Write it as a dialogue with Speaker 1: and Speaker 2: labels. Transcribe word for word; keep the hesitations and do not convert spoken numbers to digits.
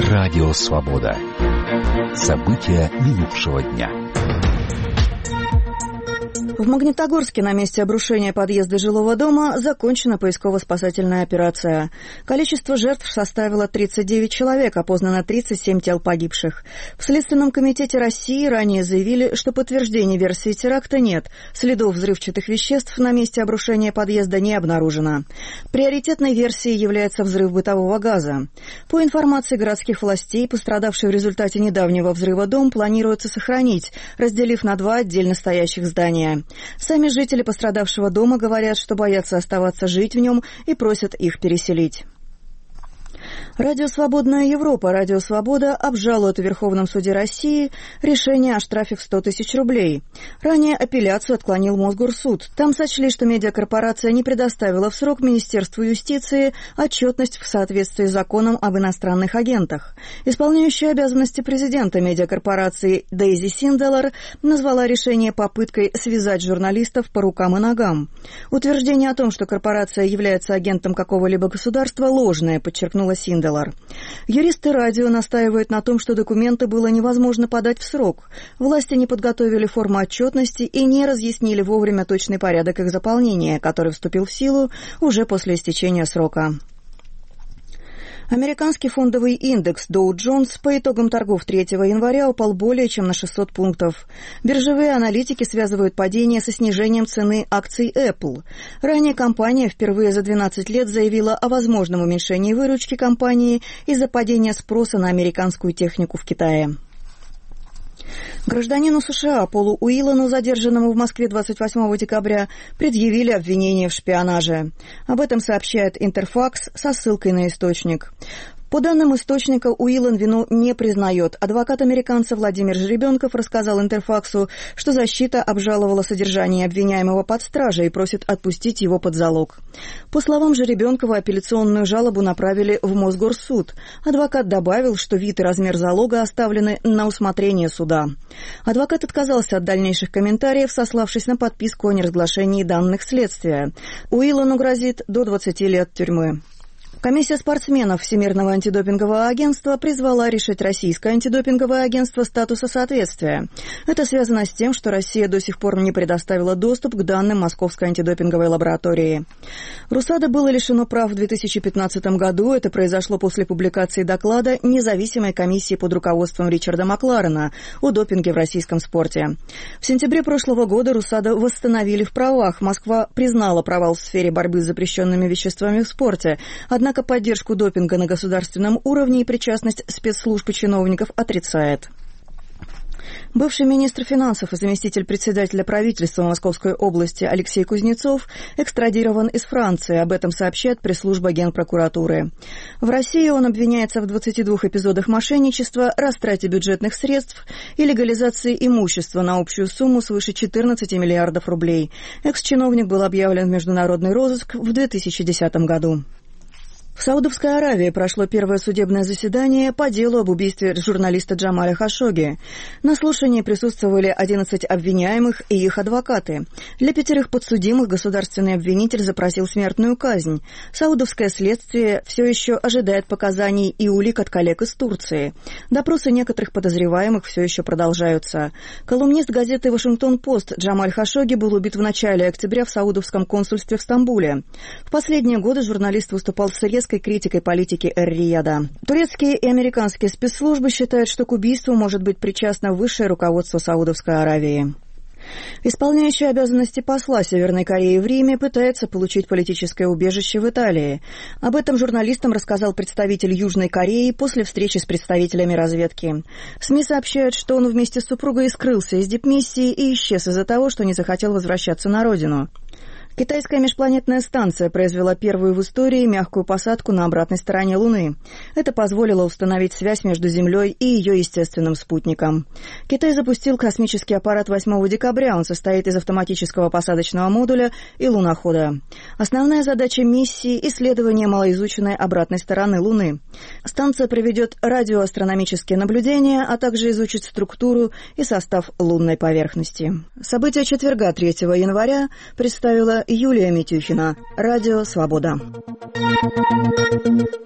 Speaker 1: Радио Свобода. События минувшего дня.
Speaker 2: В Магнитогорске на месте обрушения подъезда жилого дома закончена поисково-спасательная операция. Количество жертв составило тридцать девять человек, опознано тридцать семь тел погибших. В Следственном комитете России ранее заявили, что подтверждений версии теракта нет. Следов взрывчатых веществ на месте обрушения подъезда не обнаружено. Приоритетной версией является взрыв бытового газа. По информации городских властей, пострадавший в результате недавнего взрыва дом планируется сохранить, разделив на два отдельно стоящих здания. Сами жители пострадавшего дома говорят, что боятся оставаться жить в нем и просят их переселить. Радио «Свободная Европа», Радио «Свобода» обжалует в Верховном суде России решение о штрафе в сто тысяч рублей. Ранее апелляцию отклонил Мосгорсуд. Там сочли, что медиакорпорация не предоставила в срок Министерству юстиции отчетность в соответствии с законом об иностранных агентах. Исполняющая обязанности президента медиакорпорации Дейзи Синделар назвала решение попыткой связать журналистов по рукам и ногам. Утверждение о том, что корпорация является агентом какого-либо государства, ложное, подчеркнула Синделар. Юристы радио настаивают на том, что документы было невозможно подать в срок. Власти не подготовили форму отчетности и не разъяснили вовремя точный порядок их заполнения, который вступил в силу уже после истечения срока. Американский фондовый индекс Dow Jones по итогам торгов третьего января упал более чем на шестьсот пунктов. Биржевые аналитики связывают падение со снижением цены акций Apple. Ранее компания впервые за двенадцать лет заявила о возможном уменьшении выручки компании из-за падения спроса на американскую технику в Китае. Гражданину США Полу Уиллану, задержанному в Москве двадцать восьмого декабря, предъявили обвинение в шпионаже. Об этом сообщает Интерфакс со ссылкой на источник. По данным источника, Уиллан вину не признает. Адвокат американца Владимир Жеребенков рассказал Интерфаксу, что защита обжаловала содержание обвиняемого под стражей и просит отпустить его под залог. По словам Жеребенкова, апелляционную жалобу направили в Мосгорсуд. Адвокат добавил, что вид и размер залога оставлены на усмотрение суда. Адвокат отказался от дальнейших комментариев, сославшись на подписку о неразглашении данных следствия. Уиллану грозит до двадцати лет тюрьмы. Комиссия спортсменов Всемирного антидопингового агентства призвала решить российское антидопинговое агентство статуса соответствия. Это связано с тем, что Россия до сих пор не предоставила доступ к данным Московской антидопинговой лаборатории. РУСАДА было лишено прав в две тысячи пятнадцатом году. Это произошло после публикации доклада независимой комиссии под руководством Ричарда Макларена о допинге в российском спорте. В сентябре прошлого года РУСАДА восстановили в правах. Москва признала провал в сфере борьбы с запрещенными веществами в спорте. Однако Однако поддержку допинга на государственном уровне и причастность спецслужб и чиновников отрицает. Бывший министр финансов и заместитель председателя правительства Московской области Алексей Кузнецов экстрадирован из Франции. Об этом сообщает пресс-служба Генпрокуратуры. В России он обвиняется в двадцати двух эпизодах мошенничества, растрате бюджетных средств и легализации имущества на общую сумму свыше четырнадцати миллиардов рублей. Экс-чиновник был объявлен в международный розыск в две тысячи десятом году. В Саудовской Аравии прошло первое судебное заседание по делу об убийстве журналиста Джамаля Хашогги. На слушании присутствовали одиннадцать обвиняемых и их адвокаты. Для пятерых подсудимых государственный обвинитель запросил смертную казнь. Саудовское следствие все еще ожидает показаний и улик от коллег из Турции. Допросы некоторых подозреваемых все еще продолжаются. Колумнист газеты «Вашингтон-Пост» Джамаль Хашогги был убит в начале октября в саудовском консульстве в Стамбуле. В последние годы журналист выступал с резкой критикой политики Эр-Рияда. Турецкие и американские спецслужбы считают, что к убийству может быть причастно высшее руководство Саудовской Аравии. Исполняющий обязанности посла Северной Кореи в Риме пытается получить политическое убежище в Италии. Об этом журналистам рассказал представитель Южной Кореи после встречи с представителями разведки. СМИ сообщают, что он вместе с супругой скрылся из дипмиссии и исчез из-за того, что не захотел возвращаться на родину. Китайская межпланетная станция произвела первую в истории мягкую посадку на обратной стороне Луны. Это позволило установить связь между Землей и ее естественным спутником. Китай запустил космический аппарат восьмого декабря. Он состоит из автоматического посадочного модуля и лунохода. Основная задача миссии – исследование малоизученной обратной стороны Луны. Станция проведет радиоастрономические наблюдения, а также изучит структуру и состав лунной поверхности. События четверга, третьего января, представила Юлия Митюхина. Радио «Свобода».